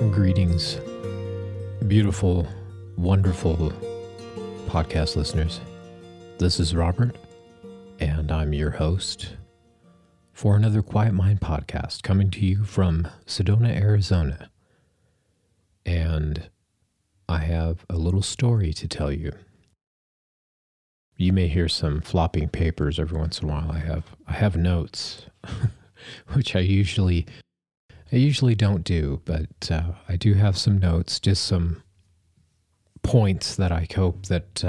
Greetings, beautiful, wonderful podcast listeners. This is Robert, and I'm your host for another Quiet Mind podcast coming to you from Sedona, Arizona. And I have a little story to tell you. You may hear some flopping papers every once in a while. I have notes, which I usually don't do, but I do have some notes, just some points that I hope that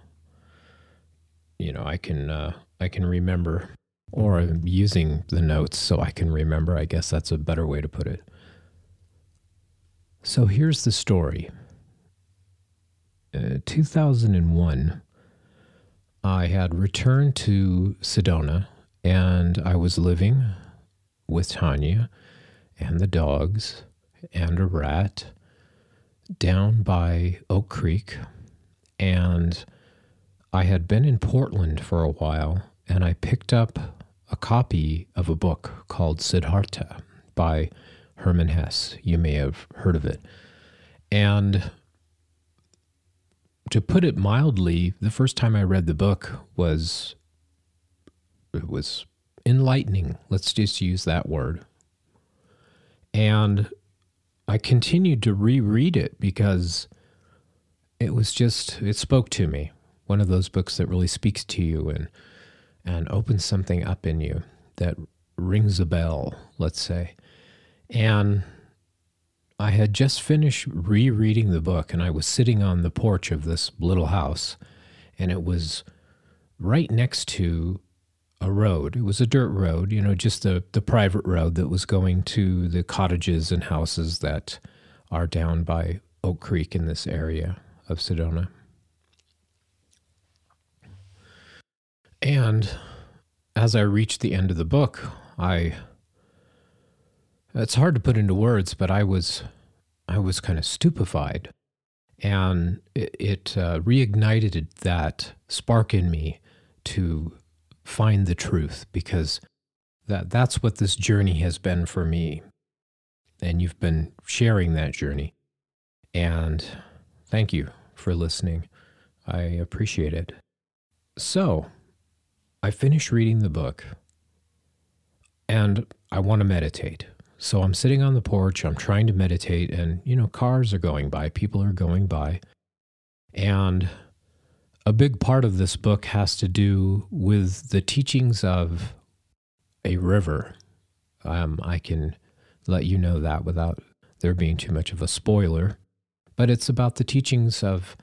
I can remember, or I'm using the notes so I can remember. I guess that's a better way to put it. So here's the story. 2001, I had returned to Sedona, and I was living with Tanya and the dogs and a rat down by Oak Creek. And I had been in Portland for a while, and I picked up a copy of a book called Siddhartha by Hermann Hesse. You may have heard of it. And to put it mildly, the first time I read the book was enlightening. Let's just use that word. And I continued to reread it because it spoke to me. One of those books that really speaks to you and opens something up in you that rings a bell, let's say. And I had just finished rereading the book, and I was sitting on the porch of this little house, and it was right next to a road. It was a dirt road, just the private road that was going to the cottages and houses that are down by Oak Creek in this area of Sedona. And as I reached the end of the book, it's hard to put into words, but I was kind of stupefied, and it reignited that spark in me to find the truth, because that's what this journey has been for me. And you've been sharing that journey. And thank you for listening. I appreciate it. So I finished reading the book, and I want to meditate. So I'm sitting on the porch, I'm trying to meditate, and, cars are going by, people are going by. And a big part of this book has to do with the teachings of a river. I can let you know that without there being too much of a spoiler, but it's about the teachings of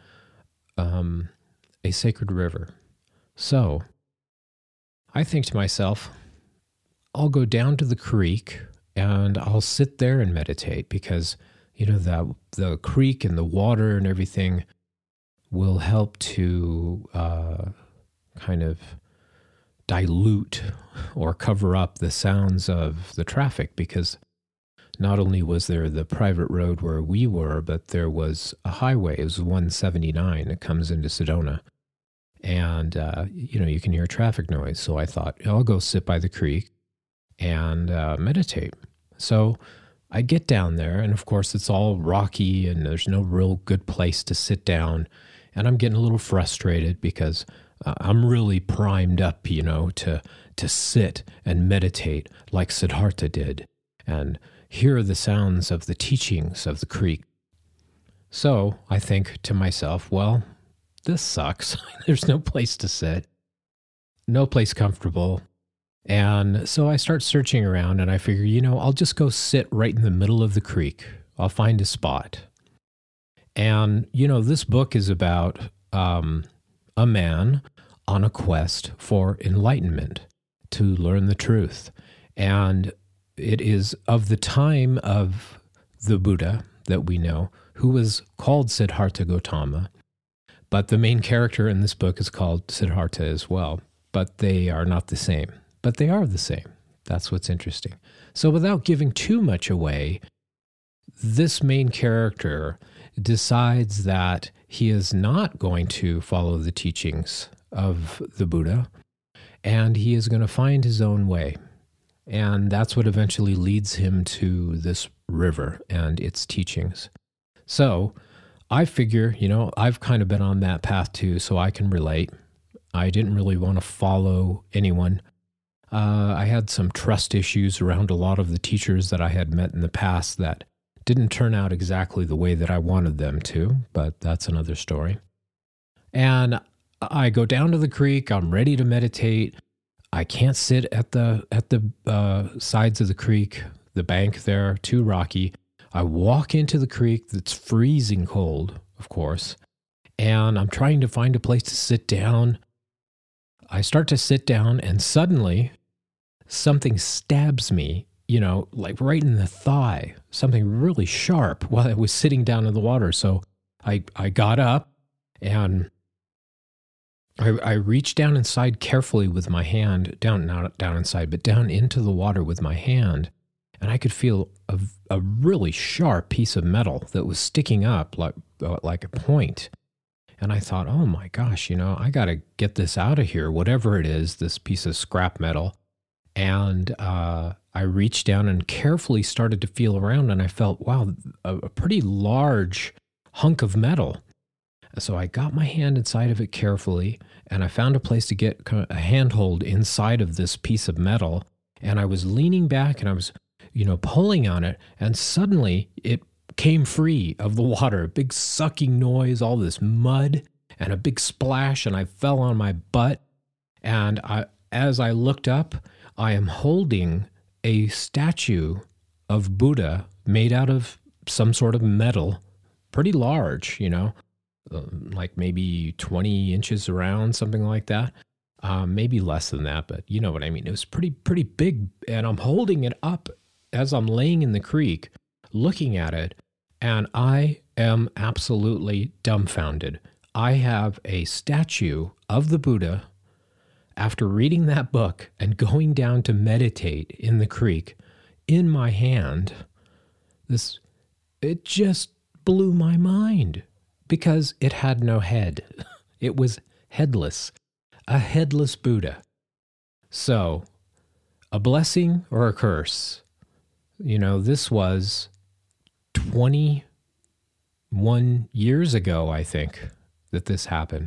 a sacred river. So I think to myself, I'll go down to the creek and I'll sit there and meditate, because, the creek and the water and everything will help to kind of dilute or cover up the sounds of the traffic, because not only was there the private road where we were, but there was a highway. It was 179 that comes into Sedona. And, you can hear traffic noise. So I thought, I'll go sit by the creek and meditate. So I get down there, and of course it's all rocky and there's no real good place to sit down. And I'm getting a little frustrated because I'm really primed up, to sit and meditate like Siddhartha did and hear the sounds of the teachings of the creek. So I think to myself, well, this sucks. There's no place to sit, no place comfortable. And so I start searching around, and I figure, I'll just go sit right in the middle of the creek. I'll find a spot. And, this book is about a man on a quest for enlightenment, to learn the truth. And it is of the time of the Buddha that we know, who was called Siddhartha Gautama. But the main character in this book is called Siddhartha as well. But they are not the same. But they are the same. That's what's interesting. So without giving too much away, this main character decides that he is not going to follow the teachings of the Buddha, and he is going to find his own way. And that's what eventually leads him to this river and its teachings. So I figure, I've kind of been on that path too, so I can relate. I didn't really want to follow anyone. I had some trust issues around a lot of the teachers that I had met in the past that didn't turn out exactly the way that I wanted them to, but that's another story. And I go down to the creek. I'm ready to meditate. I can't sit at the sides of the creek, the bank there, too rocky. I walk into the creek that's freezing cold, of course, and I'm trying to find a place to sit down. I start to sit down, and suddenly something stabs me, like right in the thigh, something really sharp while I was sitting down in the water. So I got up and I reached down inside carefully with my hand, not down inside, but down into the water with my hand. And I could feel a really sharp piece of metal that was sticking up like a point. And I thought, oh my gosh, I got to get this out of here, whatever it is, this piece of scrap metal. And I reached down and carefully started to feel around, and I felt, wow, a pretty large hunk of metal. So I got my hand inside of it carefully, and I found a place to get a handhold inside of this piece of metal. And I was leaning back and I was, pulling on it, and suddenly it came free of the water. A big sucking noise, all this mud, and a big splash, and I fell on my butt. And as I looked up, I am holding a statue of Buddha made out of some sort of metal, pretty large, like maybe 20 inches around, something like that. Maybe less than that, but you know what I mean. It was pretty big, and I'm holding it up as I'm laying in the creek, looking at it, and I am absolutely dumbfounded. I have a statue of the Buddha after reading that book and going down to meditate in the creek in my hand. It just blew my mind because it had no head. It was headless, a headless Buddha. So, a blessing or a curse? This was 21 years ago, I think, that this happened.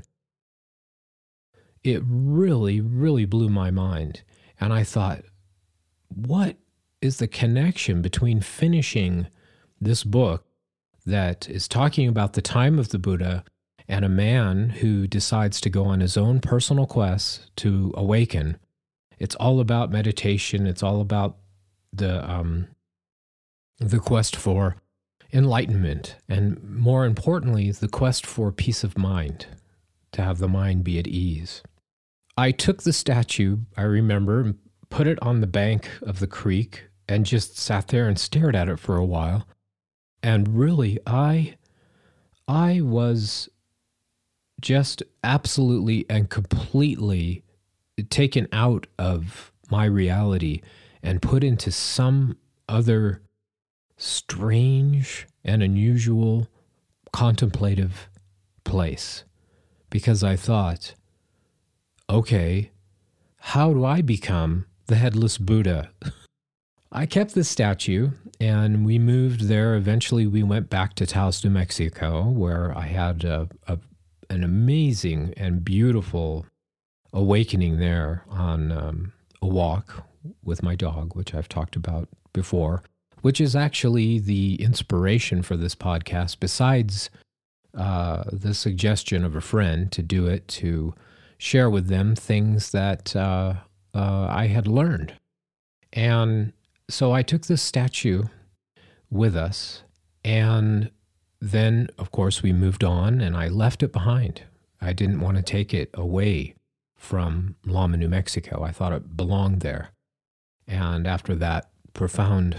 It really, really blew my mind. And I thought, what is the connection between finishing this book that is talking about the time of the Buddha and a man who decides to go on his own personal quest to awaken? It's all about meditation. It's all about the quest for enlightenment, and more importantly, the quest for peace of mind, to have the mind be at ease. I took the statue, I remember, and put it on the bank of the creek and just sat there and stared at it for a while. And really, I was just absolutely and completely taken out of my reality and put into some other strange and unusual contemplative place. Because I thought, okay, how do I become the headless Buddha? I kept the statue, and we moved there. Eventually, we went back to Taos, New Mexico, where I had an amazing and beautiful awakening there on a walk with my dog, which I've talked about before, which is actually the inspiration for this podcast, besides the suggestion of a friend to do it, to share with them things that I had learned. And so I took this statue with us, and then, of course, we moved on, and I left it behind. I didn't want to take it away from Lama, New Mexico. I thought it belonged there. And after that profound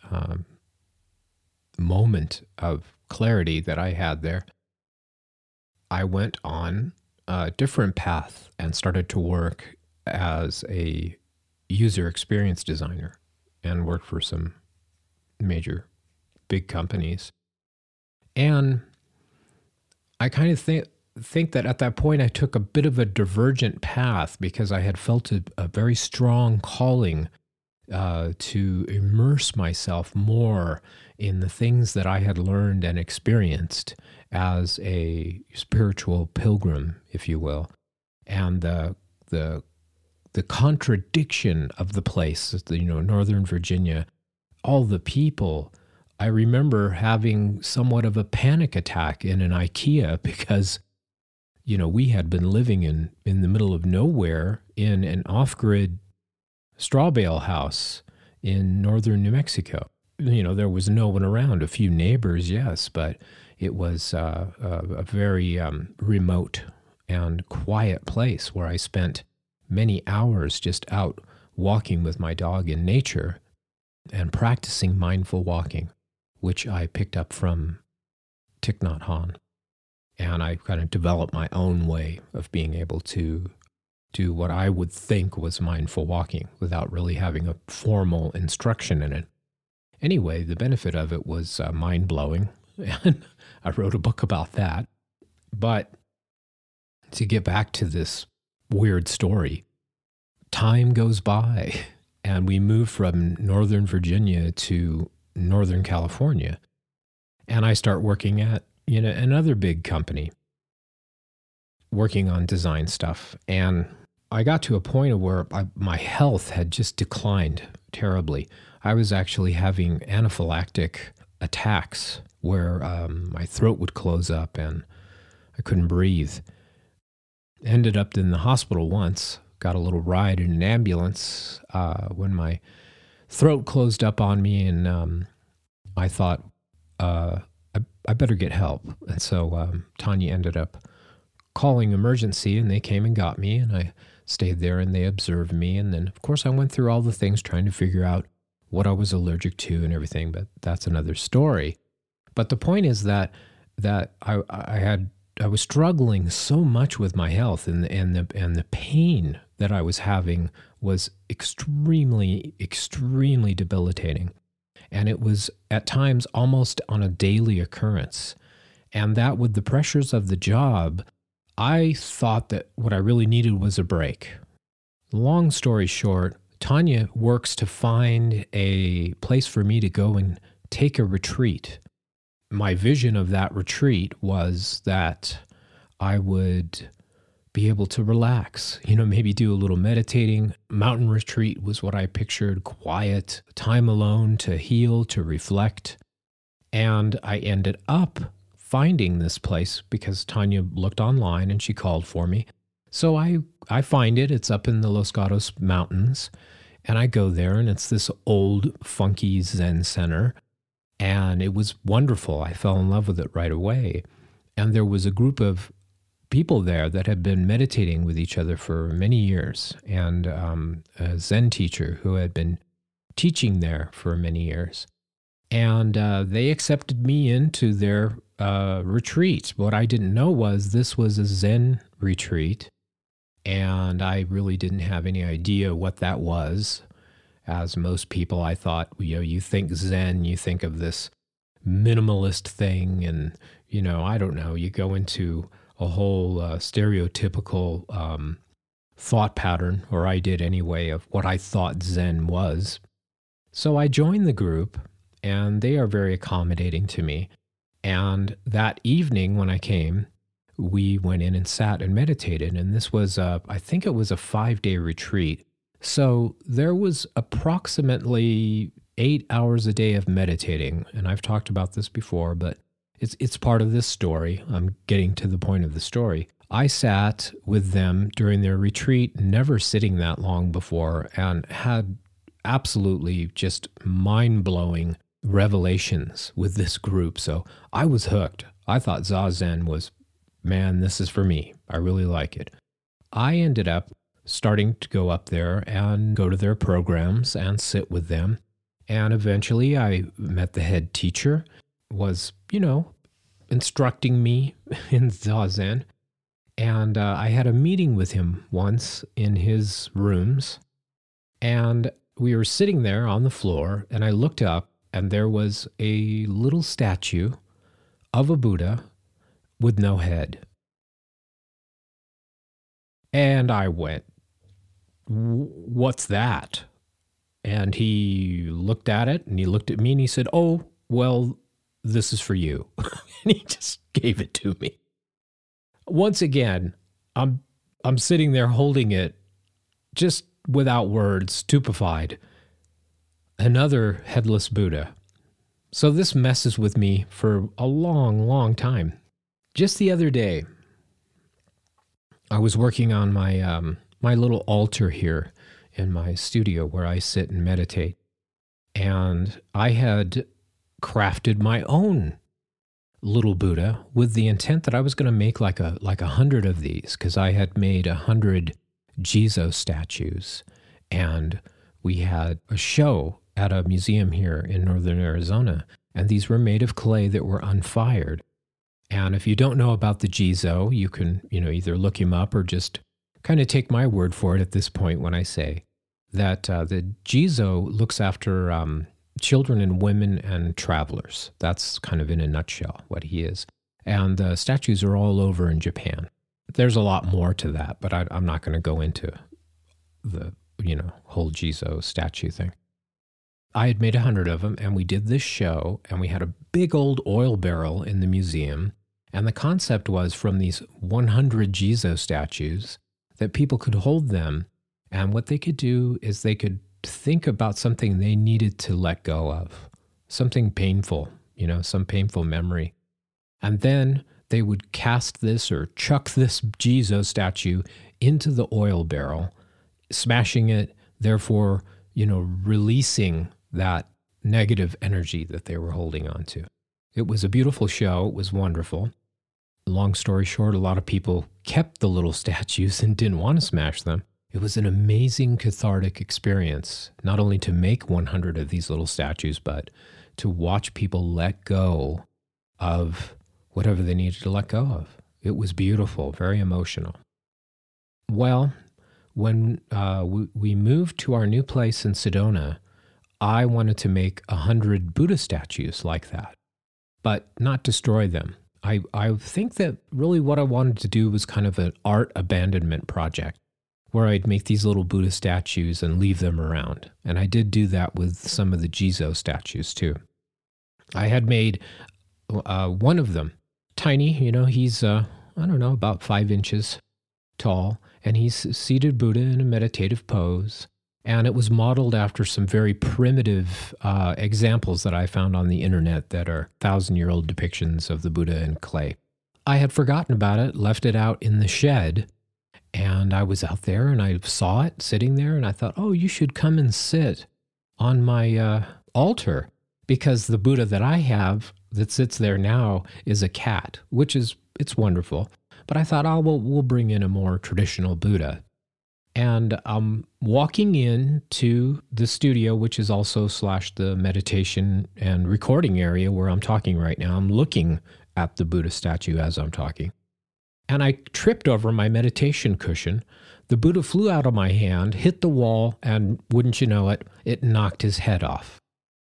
moment of clarity that I had there, I went on a different path and started to work as a user experience designer and worked for some major big companies. And I kind of think that at that point I took a bit of a divergent path because I had felt a very strong calling to immerse myself more in the things that I had learned and experienced as a spiritual pilgrim, if you will, and the contradiction of the place, Northern Virginia, all the people. I remember having somewhat of a panic attack in an IKEA because, we had been living in the middle of nowhere in an off-grid straw bale house in northern New Mexico. There was no one around, a few neighbors, yes, but it was a very remote and quiet place where I spent many hours just out walking with my dog in nature and practicing mindful walking, which I picked up from Thich Nhat Hanh. And I kind of developed my own way of being able to do what I would think was mindful walking without really having a formal instruction in it. Anyway, the benefit of it was mind-blowing, and I wrote a book about that. But to get back to this weird story, time goes by, and we move from Northern Virginia to Northern California, and I start working at another big company, working on design stuff. And I got to a point where my health had just declined terribly. I was actually having anaphylactic attacks where my throat would close up and I couldn't breathe. Ended up in the hospital once, got a little ride in an ambulance when my throat closed up on me, and I thought, I better get help. And so Tanya ended up calling emergency, and they came and got me, and I stayed there, and they observed me. And then, of course, I went through all the things trying to figure out what I was allergic to and everything, but that's another story. But the point is that I was struggling so much with my health, and the pain that I was having was extremely, extremely debilitating. And it was at times almost on a daily occurrence. And that with the pressures of the job, I thought that what I really needed was a break. Long story short, Tanya works to find a place for me to go and take a retreat. My vision of that retreat was that I would be able to relax, maybe do a little meditating. Mountain retreat was what I pictured, quiet, time alone to heal, to reflect. And I ended up finding this place because Tanya looked online and she called for me. So I find it. It's up in the Los Gatos Mountains. And I go there, and it's this old, funky Zen center. And it was wonderful. I fell in love with it right away. And there was a group of people there that had been meditating with each other for many years, and a Zen teacher who had been teaching there for many years. And they accepted me into their retreat. What I didn't know was this was a Zen retreat, and I really didn't have any idea what that was. As most people, I thought, you think Zen, you think of this minimalist thing, and, I don't know, you go into a whole stereotypical thought pattern, or I did anyway, of what I thought Zen was. So I joined the group, and they are very accommodating to me. And that evening when I came, we went in and sat and meditated. And this was, I think it was a 5-day retreat. So there was approximately 8 hours a day of meditating. And I've talked about this before, but it's part of this story. I'm getting to the point of the story. I sat with them during their retreat, never sitting that long before, and had absolutely just mind-blowing revelations with this group. So I was hooked. I thought Zazen was, man, this is for me. I really like it. I ended up starting to go up there and go to their programs and sit with them. And eventually I met the head teacher, was, instructing me in Zazen. And I had a meeting with him once in his rooms. And we were sitting there on the floor, and I looked up, and there was a little statue of a Buddha with no head. And I went, what's that? And he looked at it and he looked at me and he said, "Oh, well, this is for you." And he just gave it to me. Once again, I'm sitting there holding it, just without words, stupefied. Another headless Buddha. So this messes with me for a long, long time. Just the other day, I was working on my my little altar here in my studio where I sit and meditate. And I had crafted my own little Buddha with the intent that I was going to make like 100 of these, because I had made 100 Jizo statues. And we had a show at a museum here in northern Arizona, and these were made of clay that were unfired. And if you don't know about the Jizo, you can, either look him up or just kind of take my word for it at this point when I say that the Jizo looks after children and women and travelers. That's kind of in a nutshell what he is. And the statues are all over in Japan. There's a lot more to that, but I'm not going to go into the, whole Jizo statue thing. I had made 100 of them, and we did this show, and we had a big old oil barrel in the museum. And the concept was from these 100 Jizo statues that people could hold them, and what they could do is they could think about something they needed to let go of, something painful, some painful memory. And then they would cast this or chuck this Jizo statue into the oil barrel, smashing it, therefore, releasing that negative energy that they were holding on to. It was a beautiful show. It was wonderful. Long story short, a lot of people kept the little statues and didn't want to smash them. It was an amazing cathartic experience, not only to make 100 of these little statues, but to watch people let go of whatever they needed to let go of. It was beautiful, very emotional. Well, when we moved to our new place in Sedona, I wanted to make 100 Buddha statues like that, but not destroy them. I think that really what I wanted to do was kind of an art abandonment project, where I'd make these little Buddha statues and leave them around. And I did do that with some of the Jizo statues too. I had made one of them, tiny, he's, about 5 inches tall, and he's seated Buddha in a meditative pose. And it was modeled after some very primitive examples that I found on the internet that are 1,000-year-old depictions of the Buddha in clay. I had forgotten about it, left it out in the shed, and I was out there and I saw it sitting there, and I thought, oh, you should come and sit on my altar, because the Buddha that I have that sits there now is a cat, it's wonderful. But I thought, we'll bring in a more traditional Buddha. And I'm walking into the studio, which is also / the meditation and recording area where I'm talking right now. I'm looking at the Buddha statue as I'm talking. And I tripped over my meditation cushion. The Buddha flew out of my hand, hit the wall, and wouldn't you know it, it knocked his head off.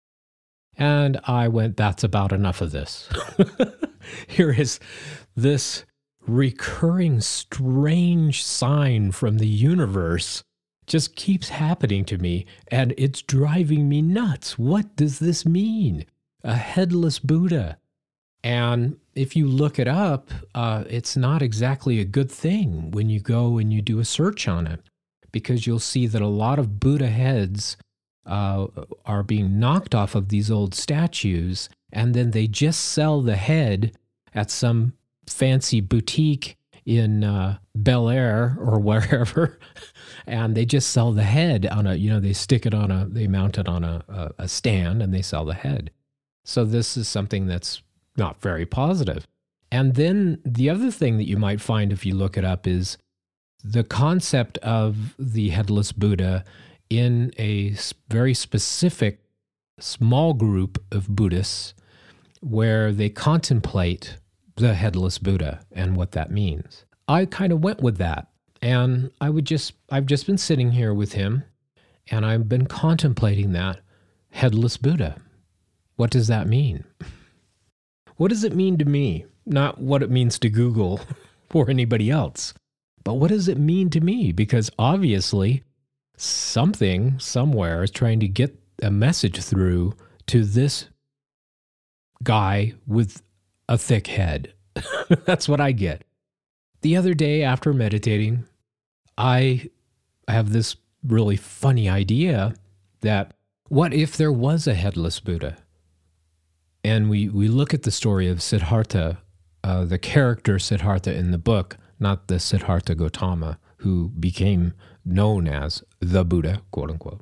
And I went, that's about enough of this. Here is this recurring strange sign from the universe just keeps happening to me, and it's driving me nuts. What does this mean? A headless Buddha. And if you look it up, it's not exactly a good thing when you go and you do a search on it, because you'll see that a lot of Buddha heads are being knocked off of these old statues, and then they just sell the head at some fancy boutique in Bel Air or wherever, and they just sell the head on they stick it on they mount it on a stand, and they sell the head. So this is something that's not very positive. And then the other thing that you might find if you look it up is the concept of the headless Buddha in a very specific small group of Buddhists where they contemplate the headless Buddha and what that means. I kind of went with that, and I've just been sitting here with him, and I've been contemplating that headless Buddha. What does that mean? What does it mean to me? Not what it means to Google or anybody else, but what does it mean to me? Because obviously something somewhere is trying to get a message through to this guy with a thick head. That's what I get. The other day after meditating, I have this really funny idea that what if there was a headless Buddha? And we look at the story of Siddhartha, the character Siddhartha in the book, not the Siddhartha Gautama, who became known as the Buddha, quote unquote.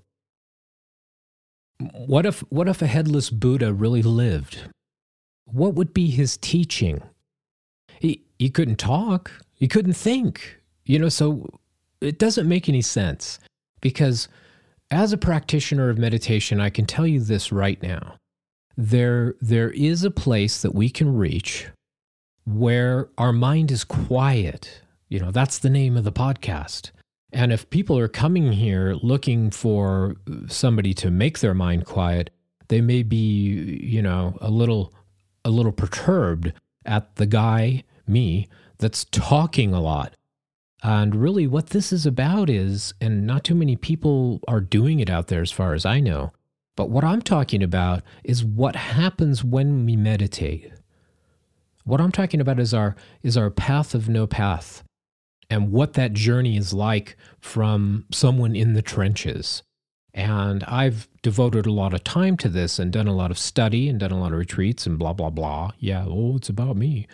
What if a headless Buddha really lived? What would be his teaching? He couldn't talk. He couldn't think. So it doesn't make any sense, because as a practitioner of meditation, I can tell you this right now. There is a place that we can reach where our mind is quiet. That's the name of the podcast. And if people are coming here looking for somebody to make their mind quiet, they may be, a little perturbed at the guy, me, that's talking a lot. And really what this is about is, and not too many people are doing it out there as far as I know, but what I'm talking about is what happens when we meditate. What I'm talking about is our path of no path, and what that journey is like from someone in the trenches. And I've devoted a lot of time to this and done a lot of study and done a lot of retreats and blah, blah, blah. Yeah, it's about me.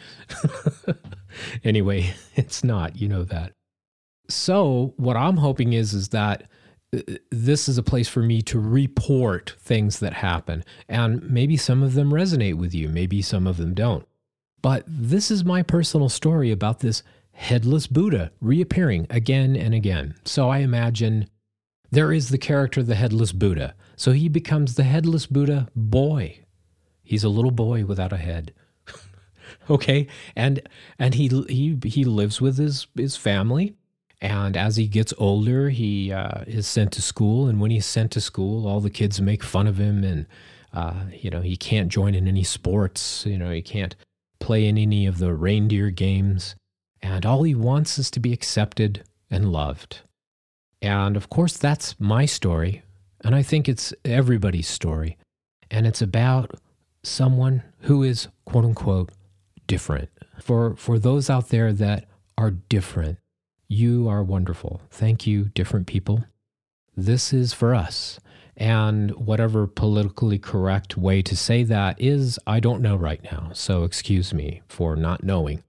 Anyway, it's not, you know that. So what I'm hoping is that this is a place for me to report things that happen. And maybe some of them resonate with you. Maybe some of them don't. But this is my personal story about this headless Buddha reappearing again and again. So I imagine there is the character, the headless Buddha. So he becomes the headless Buddha boy. He's a little boy without a head. Okay? And he lives with his family. And as he gets older, he is sent to school. And when he's sent to school, all the kids make fun of him. And, he can't join in any sports. He can't play in any of the reindeer games. And all he wants is to be accepted and loved. And of course, that's my story. And I think it's everybody's story. And it's about someone who is, quote unquote, different. For those out there that are different, you are wonderful. Thank you, different people. This is for us. And whatever politically correct way to say that is, I don't know right now. So excuse me for not knowing.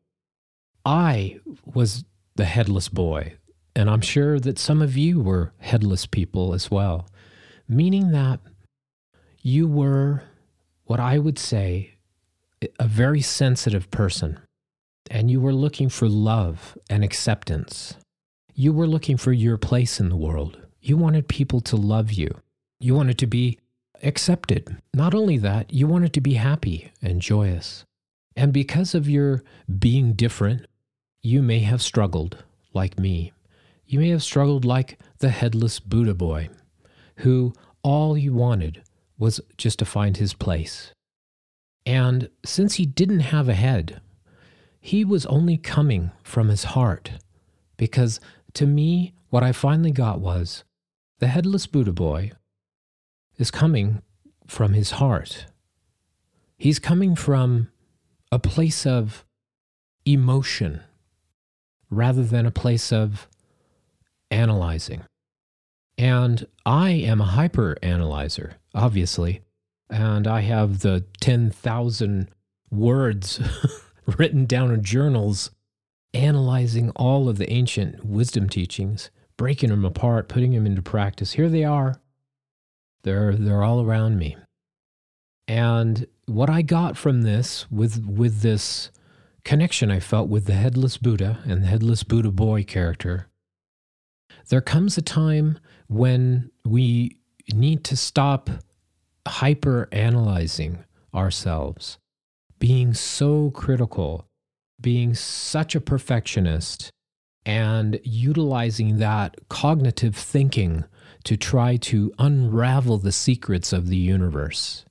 I was the headless boy, and I'm sure that some of you were headless people as well, meaning that you were, what I would say, a very sensitive person, and you were looking for love and acceptance. You were looking for your place in the world. You wanted people to love you. You wanted to be accepted. Not only that, you wanted to be happy and joyous. And because of your being different, you may have struggled like me. You may have struggled like the headless Buddha boy, who all he wanted was just to find his place. And since he didn't have a head, he was only coming from his heart. Because to me, what I finally got was the headless Buddha boy is coming from his heart. He's coming from a place of emotion rather than a place of analyzing. And I am a hyper-analyzer, obviously, and I have the 10,000 words written down in journals analyzing all of the ancient wisdom teachings, breaking them apart, putting them into practice. Here they are. They're all around me. And what I got from this, with this connection I felt with the headless Buddha and the headless Buddha boy character, there comes a time when we need to stop hyper-analyzing ourselves, being so critical, being such a perfectionist, and utilizing that cognitive thinking to try to unravel the secrets of the universe.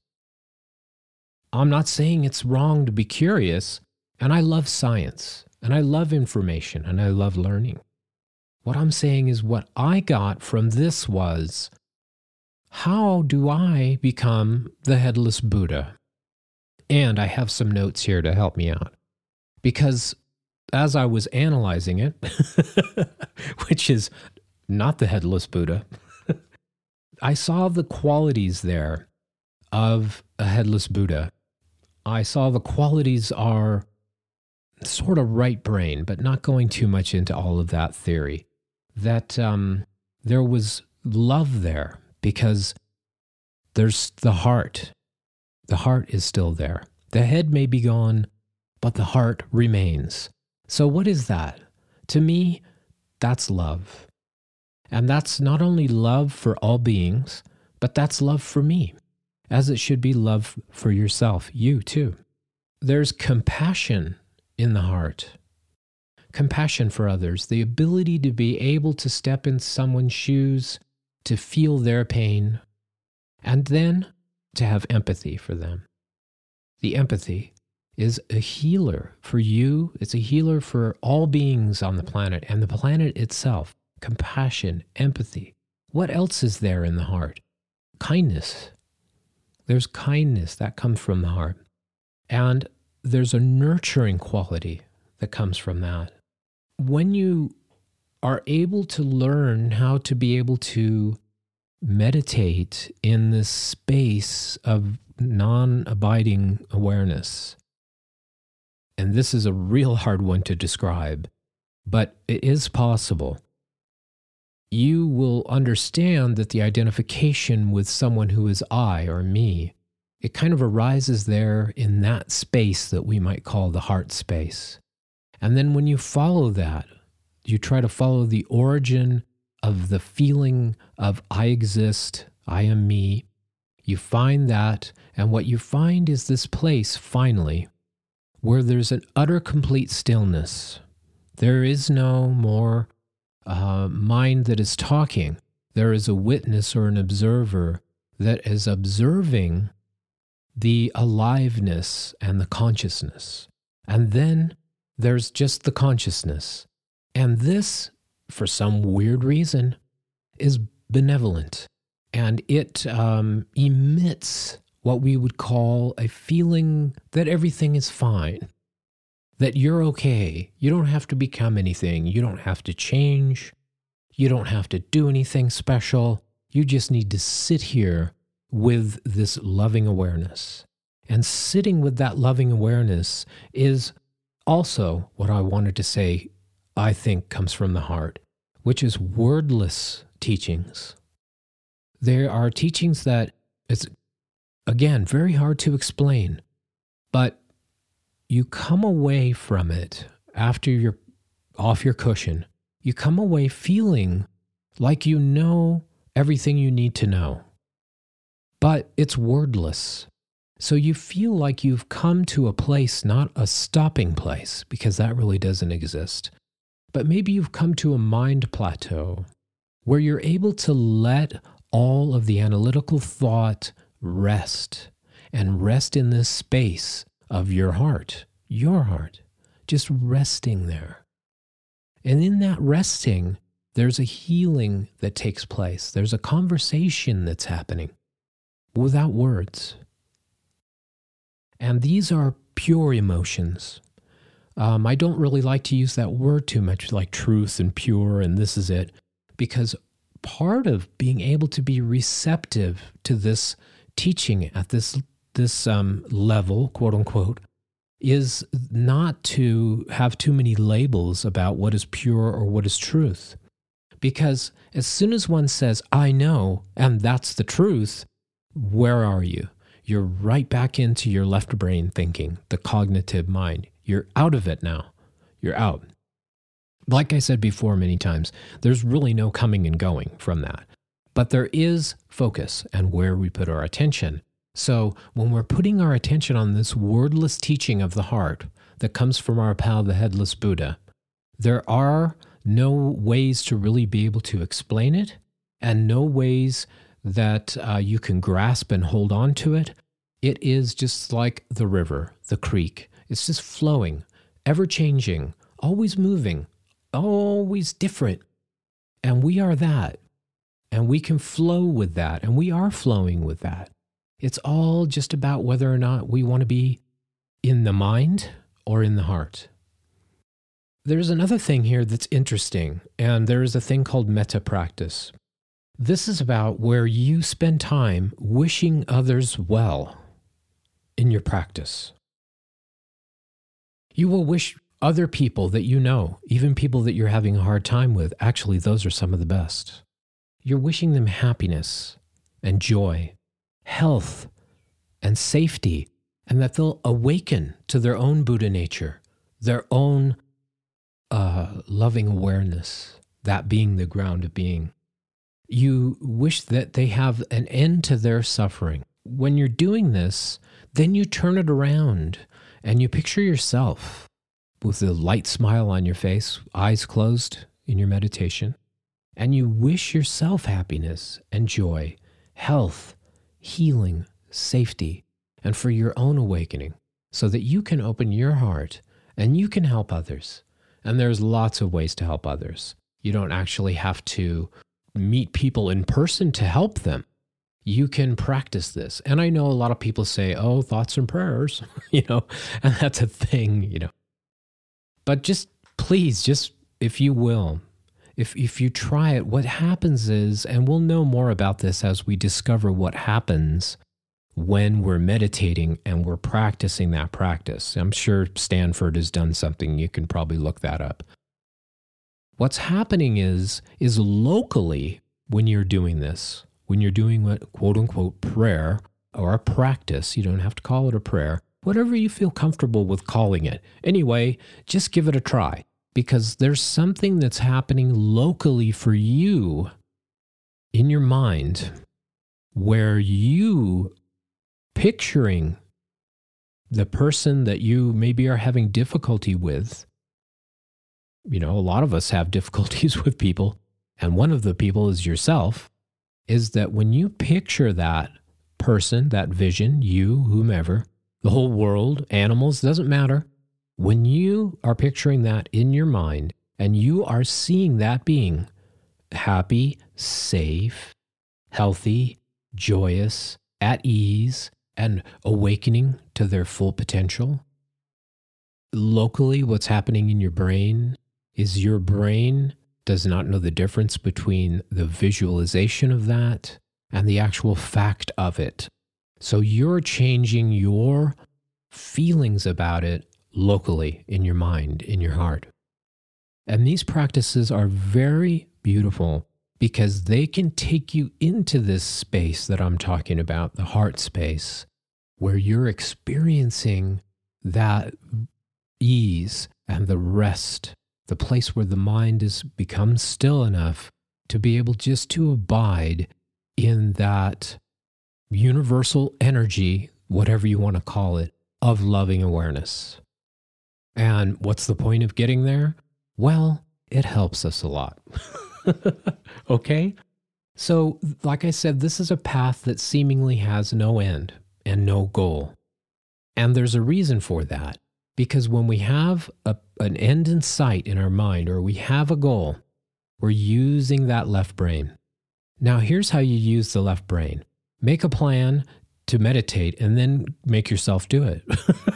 I'm not saying it's wrong to be curious, and I love science, and I love information, and I love learning. What I'm saying is what I got from this was, how do I become the headless Buddha? And I have some notes here to help me out. Because as I was analyzing it, which is not the headless Buddha, I saw the qualities there of a headless Buddha. I saw the qualities are sort of right brain, but not going too much into all of that theory. That there was love there because there's the heart. The heart is still there. The head may be gone, but the heart remains. So what is that? To me, that's love. And that's not only love for all beings, but that's love for me, as it should be love for yourself, you too. There's compassion in the heart. Compassion for others, the ability to be able to step in someone's shoes, to feel their pain, and then to have empathy for them. The empathy is a healer for you. It's a healer for all beings on the planet and the planet itself. Compassion, empathy. What else is there in the heart? Kindness. There's kindness that comes from the heart. And there's a nurturing quality that comes from that. When you are able to learn how to be able to meditate in this space of non-abiding awareness, and this is a real hard one to describe, but it is possible, you will understand that the identification with someone who is I or me, it kind of arises there in that space that we might call the heart space. And then when you follow that, you try to follow the origin of the feeling of I exist, I am me. You find that, and what you find is this place, finally, where there's an utter complete stillness. There is no more mind that is talking. There is a witness or an observer that is observing the aliveness and the consciousness. And then there's just the consciousness. And this, for some weird reason, is benevolent. And it emits what we would call a feeling that everything is fine, that you're okay. You don't have to become anything. You don't have to change. You don't have to do anything special. You just need to sit here with this loving awareness. And sitting with that loving awareness is also what I wanted to say, I think comes from the heart, which is wordless teachings. There are teachings that it's, again, very hard to explain, but you come away from it after you're off your cushion. You come away feeling like you know everything you need to know, but it's wordless. So you feel like you've come to a place, not a stopping place, because that really doesn't exist, but maybe you've come to a mind plateau where you're able to let all of the analytical thought rest, and rest in this space of your heart, just resting there. And in that resting, there's a healing that takes place. There's a conversation that's happening without words. And these are pure emotions. I don't really like to use that word too much, like truth and pure and this is it, because part of being able to be receptive to this teaching at this level, quote unquote, is not to have too many labels about what is pure or what is truth. Because as soon as one says, I know, and that's the truth, where are you? You're right back into your left brain thinking, the cognitive mind. You're out of it now. You're out. Like I said before many times, there's really no coming and going from that. But there is focus and where we put our attention. So when we're putting our attention on this wordless teaching of the heart that comes from our pal, the Headless Buddha, there are no ways to really be able to explain it and no ways that you can grasp and hold on to it. It is just like the river, the creek. It's just flowing, ever changing, always moving, always different. And we are that. And we can flow with that. And we are flowing with that. It's all just about whether or not we want to be in the mind or in the heart. There's another thing here that's interesting, and there is a thing called metta practice. This is about where you spend time wishing others well in your practice. You will wish other people that you know, even people that you're having a hard time with, actually, those are some of the best. You're wishing them happiness and joy, health and safety, and that they'll awaken to their own Buddha nature, their own loving awareness, that being the ground of being. You wish that they have an end to their suffering. When you're doing this, then you turn it around and you picture yourself with a light smile on your face, eyes closed in your meditation, and you wish yourself happiness and joy, health, healing, safety, and for your own awakening, so that you can open your heart and you can help others. And there's lots of ways to help others. You don't actually have to meet people in person to help them. You can practice this. And I know a lot of people say, oh, thoughts and prayers, and that's a thing, But just please, just if you will, if you try it, what happens is, and we'll know more about this as we discover what happens when we're meditating and we're practicing that practice. I'm sure Stanford has done something. You can probably look that up. What's happening is locally, when you're doing this, when you're doing what quote unquote prayer or a practice, you don't have to call it a prayer, whatever you feel comfortable with calling it. Anyway, just give it a try, because there's something that's happening locally for you in your mind where you picturing the person that you maybe are having difficulty with. A lot of us have difficulties with people, and one of the people is yourself, is that when you picture that person, that vision, you, whomever, the whole world, animals, doesn't matter. When you are picturing that in your mind and you are seeing that being happy, safe, healthy, joyous, at ease, and awakening to their full potential, locally, what's happening in your brain is your brain does not know the difference between the visualization of that and the actual fact of it. So you're changing your feelings about it locally in your mind, in your heart. And these practices are very beautiful because they can take you into this space that I'm talking about, the heart space, where you're experiencing that ease and the rest, the place where the mind has become still enough to be able just to abide in that universal energy, whatever you want to call it, of loving awareness. And what's the point of getting there? Well, it helps us a lot. Okay? So, like I said, this is a path that seemingly has no end and no goal. And there's a reason for that. Because when we have an end in sight in our mind, or we have a goal, we're using that left brain. Now, here's how you use the left brain. Make a plan to meditate and then make yourself do it.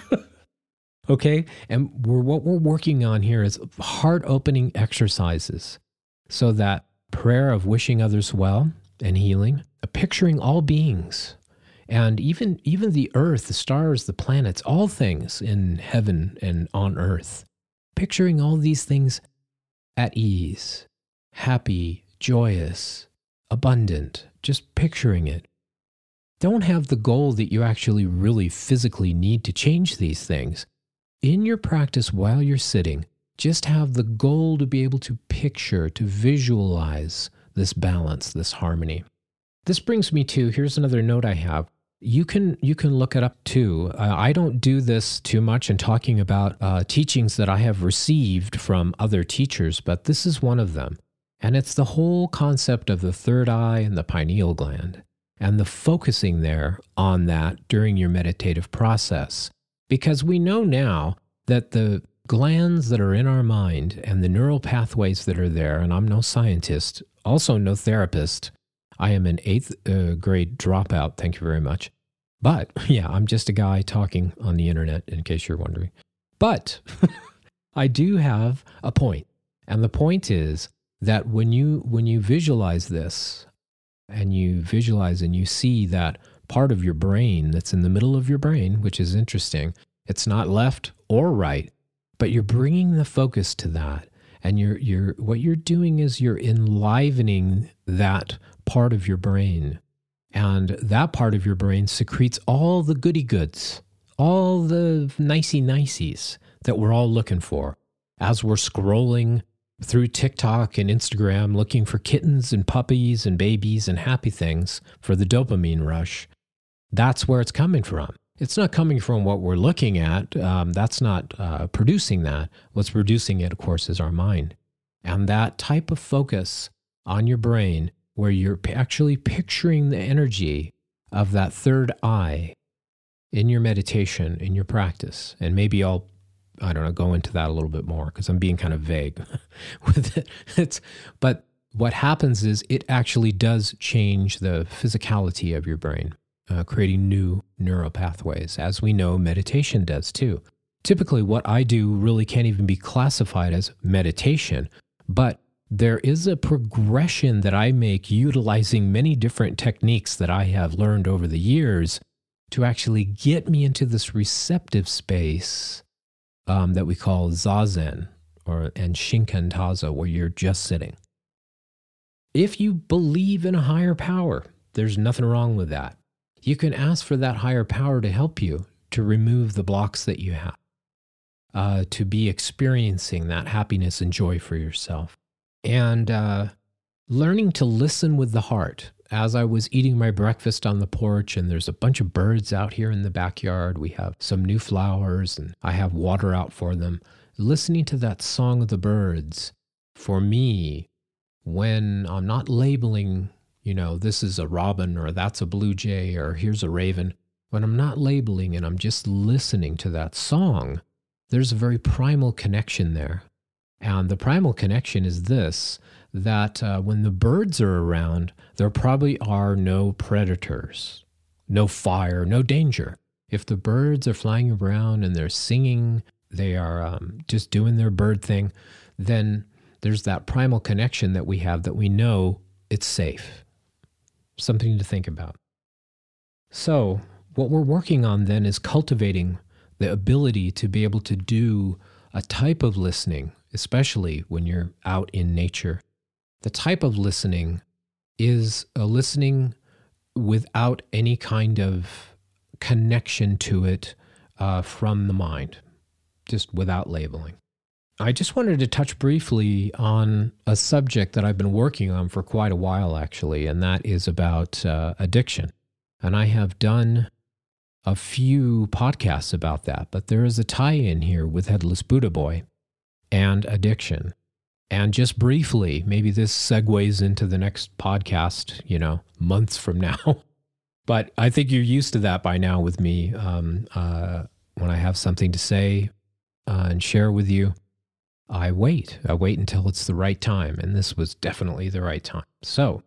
Okay? And what we're working on here is heart-opening exercises. So that prayer of wishing others well and healing, picturing all beings, and even the earth, the stars, the planets, all things in heaven and on earth. Picturing all these things at ease, happy, joyous, abundant, just picturing it. Don't have the goal that you actually really physically need to change these things. In your practice while you're sitting, just have the goal to be able to picture, to visualize this balance, this harmony. This brings me to, here's another note I have. You can look it up too. I don't do this too much in talking about teachings that I have received from other teachers, but this is one of them. And it's the whole concept of the third eye and the pineal gland, and the focusing there on that during your meditative process. Because we know now that the glands that are in our mind and the neural pathways that are there, and I'm no scientist, also no therapist. I am an 8th grade dropout, thank you very much. But yeah, I'm just a guy talking on the internet, in case you're wondering. But I do have a point. And the point is that when you visualize this, and you visualize and you see that part of your brain that's in the middle of your brain, which is interesting, it's not left or right, but you're bringing the focus to that. And what you're doing is you're enlivening that part of your brain. And that part of your brain secretes all the goody goods, all the nicey niceys that we're all looking for as we're scrolling through TikTok and Instagram looking for kittens and puppies and babies and happy things for the dopamine rush. That's where it's coming from. It's not coming from what we're looking at. That's not producing that. What's producing it, of course, is our mind. And that type of focus on your brain where you're actually picturing the energy of that third eye in your meditation, in your practice. And maybe I'll go into that a little bit more because I'm being kind of vague with it. But what happens is it actually does change the physicality of your brain, creating new neural pathways. As we know, meditation does too. Typically, what I do really can't even be classified as meditation, but there is a progression that I make utilizing many different techniques that I have learned over the years to actually get me into this receptive space that we call Zazen and Shinkantaza, where you're just sitting. If you believe in a higher power, there's nothing wrong with that. You can ask for that higher power to help you to remove the blocks that you have, to be experiencing that happiness and joy for yourself. And learning to listen with the heart. As I was eating my breakfast on the porch, and there's a bunch of birds out here in the backyard, we have some new flowers, and I have water out for them. Listening to that song of the birds, for me, when I'm not labeling, this is a robin, or that's a blue jay, or here's a raven, when I'm not labeling and I'm just listening to that song, there's a very primal connection there. And the primal connection is this, that when the birds are around, there probably are no predators, no fire, no danger. If the birds are flying around and they're singing, they are just doing their bird thing, then there's that primal connection that we have that we know it's safe. Something to think about. So what we're working on then is cultivating the ability to be able to do a type of listening, especially when you're out in nature. The type of listening is a listening without any kind of connection to it from the mind, just without labeling. I just wanted to touch briefly on a subject that I've been working on for quite a while, actually, and that is about addiction. And I have done a few podcasts about that, but there is a tie-in here with Headless Buddha Boy and addiction. And just briefly, maybe this segues into the next podcast, months from now. But I think you're used to that by now with me. When I have something to say and share with you, I wait until it's the right time. And this was definitely the right time. So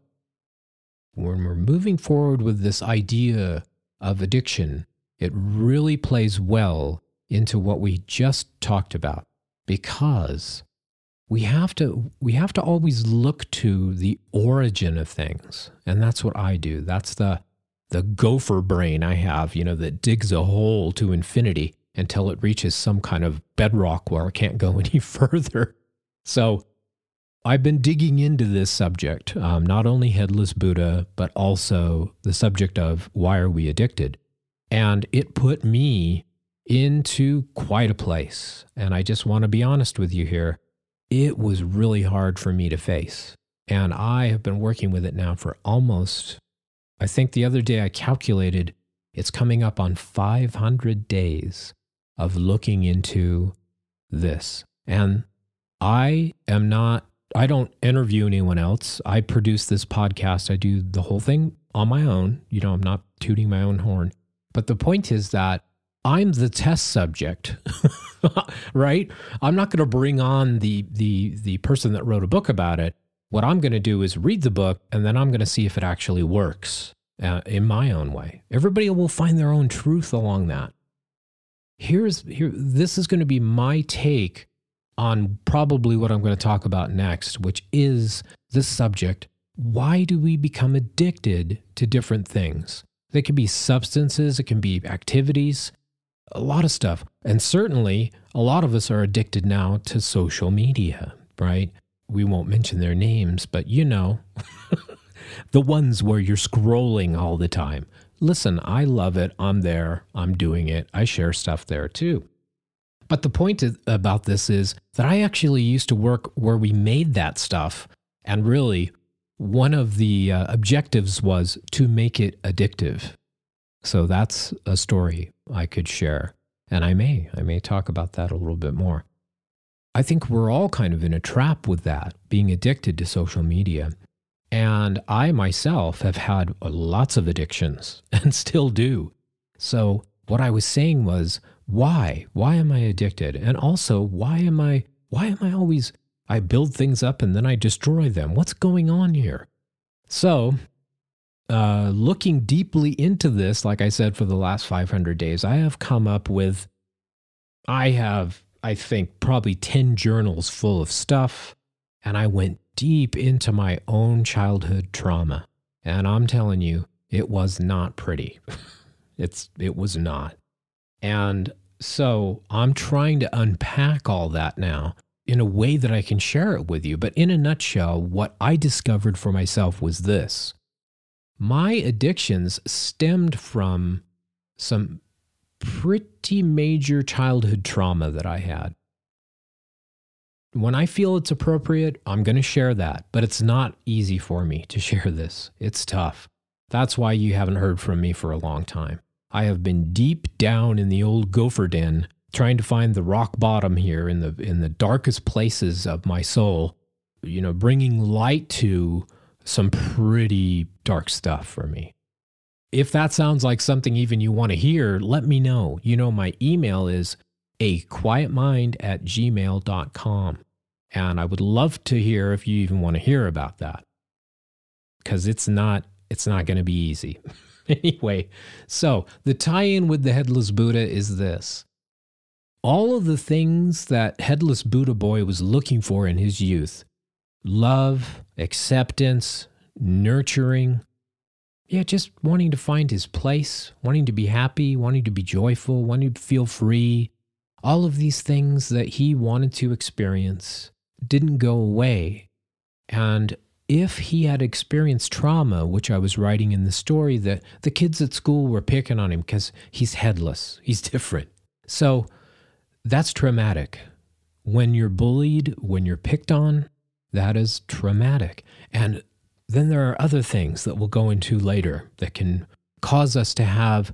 when we're moving forward with this idea of addiction, it really plays well into what we just talked about, because we have to always look to the origin of things. And that's what I do. That's the gopher brain I have, that digs a hole to infinity until it reaches some kind of bedrock where it can't go any further. So I've been digging into this subject, not only Headless Buddha, but also the subject of why are we addicted? And it put me into quite a place. And I just want to be honest with you here. It was really hard for me to face. And I have been working with it now for almost, I think the other day I calculated, it's coming up on 500 days of looking into this. And I don't interview anyone else. I produce this podcast. I do the whole thing on my own. I'm not tooting my own horn. But the point is that I'm the test subject, right? I'm not going to bring on the person that wrote a book about it. What I'm going to do is read the book, and then I'm going to see if it actually works in my own way. Everybody will find their own truth along that. This is going to be my take on probably what I'm going to talk about next, which is this subject. Why do we become addicted to different things? They can be substances, it can be activities, a lot of stuff. And certainly, a lot of us are addicted now to social media, right? We won't mention their names, but you know, the ones where you're scrolling all the time. Listen, I love it. I'm there. I'm doing it. I share stuff there too. But the point about this is that I actually used to work where we made that stuff. And really, one of the objectives was to make it addictive. So that's a story I could share. And I may talk about that a little bit more. I think we're all kind of in a trap with that, being addicted to social media. And I myself have had lots of addictions and still do. So what I was saying was, why? Why am I addicted? And also, why am I always, I build things up and then I destroy them? What's going on here? So, looking deeply into this, like I said, for the last 500 days, I have come up with, I think, probably 10 journals full of stuff. And I went deep into my own childhood trauma. And I'm telling you, it was not pretty. It was not. And so I'm trying to unpack all that now in a way that I can share it with you. But in a nutshell, what I discovered for myself was this. My addictions stemmed from some pretty major childhood trauma that I had. When I feel it's appropriate, I'm going to share that, but it's not easy for me to share this. It's tough. That's why you haven't heard from me for a long time. I have been deep down in the old gopher den, trying to find the rock bottom here in the darkest places of my soul, bringing light to some pretty dark stuff for me. If that sounds like something even you want to hear, let me know. My email is aquietmind@gmail.com. And I would love to hear if you even want to hear about that. Because it's not going to be easy. Anyway, so the tie-in with the Headless Buddha is this. All of the things that Headless Buddha Boy was looking for in his youth, love, acceptance, nurturing, just wanting to find his place, wanting to be happy, wanting to be joyful, wanting to feel free, all of these things that he wanted to experience didn't go away. And if he had experienced trauma, which I was writing in the story, that the kids at school were picking on him because he's headless, he's different. So that's traumatic. When you're bullied, when you're picked on, that is traumatic. And then there are other things that we'll go into later that can cause us to have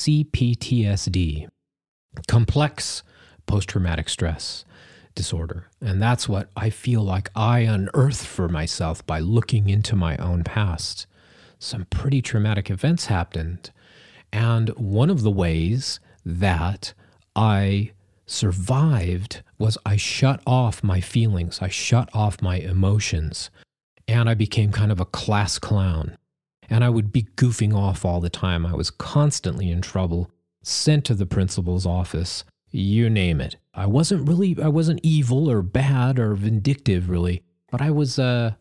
CPTSD, complex post-traumatic stress disorder. And that's what I feel like I unearthed for myself by looking into my own past. Some pretty traumatic events happened. And one of the ways that I survived was I shut off my feelings. I shut off my emotions. And I became kind of a class clown. And I would be goofing off all the time. I was constantly in trouble, sent to the principal's office, you name it. I wasn't evil or bad or vindictive really, but I was a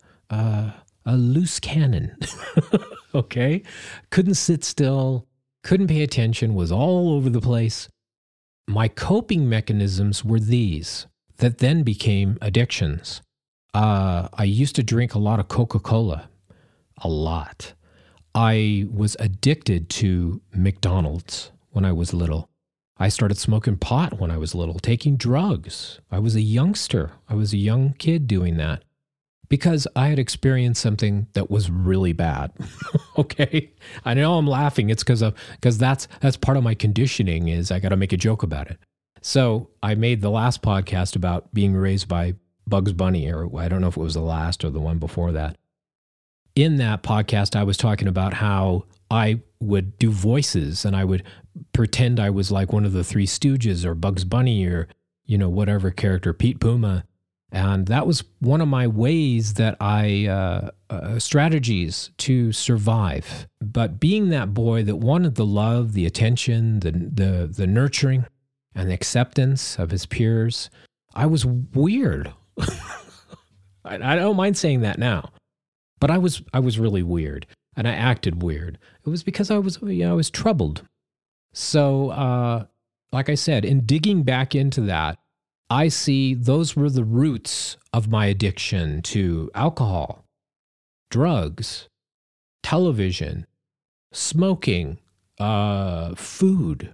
loose cannon. Okay? Couldn't sit still, couldn't pay attention, was all over the place. My coping mechanisms were these that then became addictions. I used to drink a lot of Coca-Cola, a lot. I was addicted to McDonald's when I was little. I started smoking pot when I was little, taking drugs. I was a youngster. I was a young kid doing that because I had experienced something that was really bad. Okay? I know I'm laughing. It's because that's part of my conditioning is I got to make a joke about it. So I made the last podcast about being raised by Bugs Bunny, or I don't know if it was the last or the one before that. In that podcast, I was talking about how I would do voices, and I would pretend I was like one of the Three Stooges or Bugs Bunny or, whatever character, Pete Puma. And that was one of my ways that strategies to survive. But being that boy that wanted the love, the attention, the nurturing, and the acceptance of his peers, I was weird. I don't mind saying that now, but I was really weird, and I acted weird. It was because I was troubled. So, like I said, in digging back into that, I see those were the roots of my addiction to alcohol, drugs, television, smoking, food.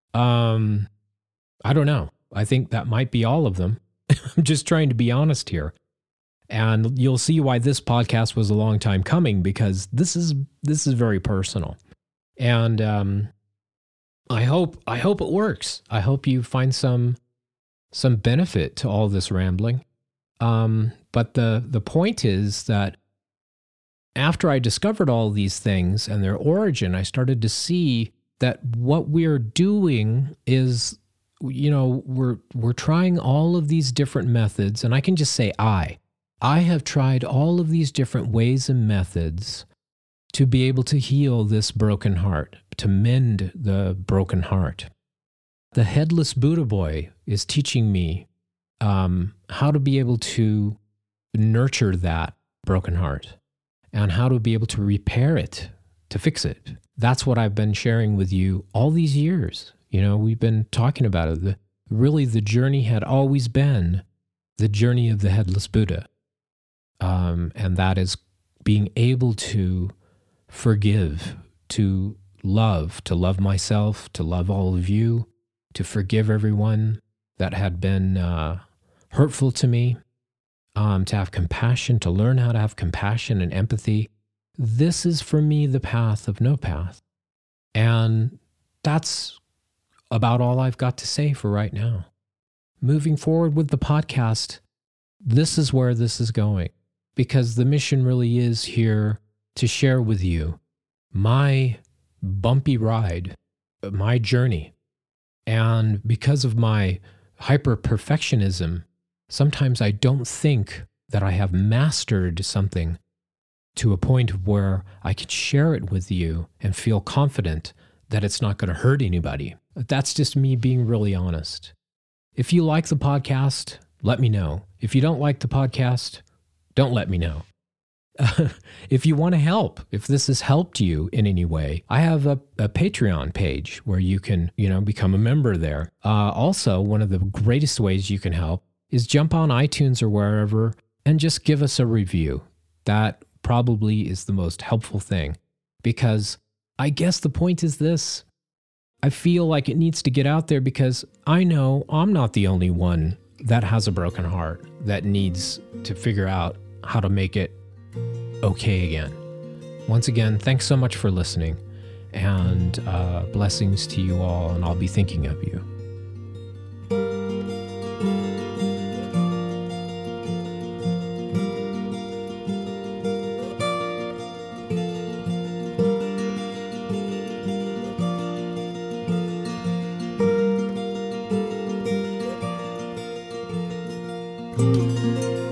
I don't know. I think that might be all of them. I'm just trying to be honest here. And you'll see why this podcast was a long time coming, because this is very personal. And I hope it works. I hope you find some benefit to all this rambling. But the point is that after I discovered all these things and their origin, I started to see that what we're doing is, we're trying all of these different methods. And I can just say I have tried all of these different ways and methods to be able to heal this broken heart, to mend the broken heart. The Headless Buddha Boy is teaching me how to be able to nurture that broken heart and how to be able to repair it, to fix it. That's what I've been sharing with you all these years. We've been talking about it. Really, the journey had always been the journey of the Headless Buddha. And that is being able to forgive, to love myself, to love all of you, to forgive everyone that had been hurtful to me, to have compassion, to learn how to have compassion and empathy. This is for me the path of no path. And that's about all I've got to say for right now. Moving forward with the podcast, this is where this is going, because the mission really is here to share with you my bumpy ride, my journey. And because of my hyper-perfectionism, sometimes I don't think that I have mastered something to a point where I can share it with you and feel confident that it's not going to hurt anybody. That's just me being really honest. If you like the podcast, let me know. If you don't like the podcast, don't let me know. If you want to help, if this has helped you in any way, I have a Patreon page where you can, become a member there. Also, one of the greatest ways you can help is jump on iTunes or wherever and just give us a review. That probably is the most helpful thing, because I guess the point is this. I feel like it needs to get out there because I know I'm not the only one that has a broken heart that needs to figure out how to make it okay again. Once again, thanks so much for listening, and blessings to you all, and I'll be thinking of you. Thank you.